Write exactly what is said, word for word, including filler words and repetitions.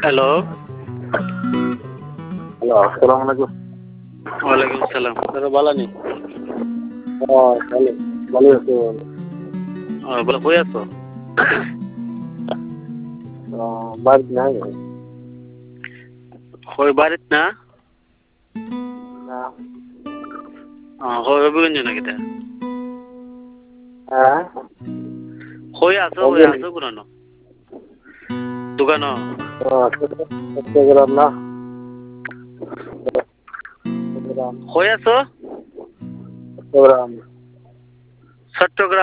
Hello. Hello, আসসালামু আলাইকুম। ওয়ালাইকুম আসসালাম। দাদা ভালো নি? হ্যাঁ, ভালো ভালো আছি। ও বলে কই আছো? বাড়িতে নাই। কই বাড়িত না? না। ও কই অভিগঞ্জ নাকি তা? হ্যাঁ? কই আছো কই অভিগঞ্জ। আছো কোন দোকান? চট্টগ্রাম না? চট্টগ্রাম। কই আছো? চট্টগ্রাম। চট্টগ্রাম।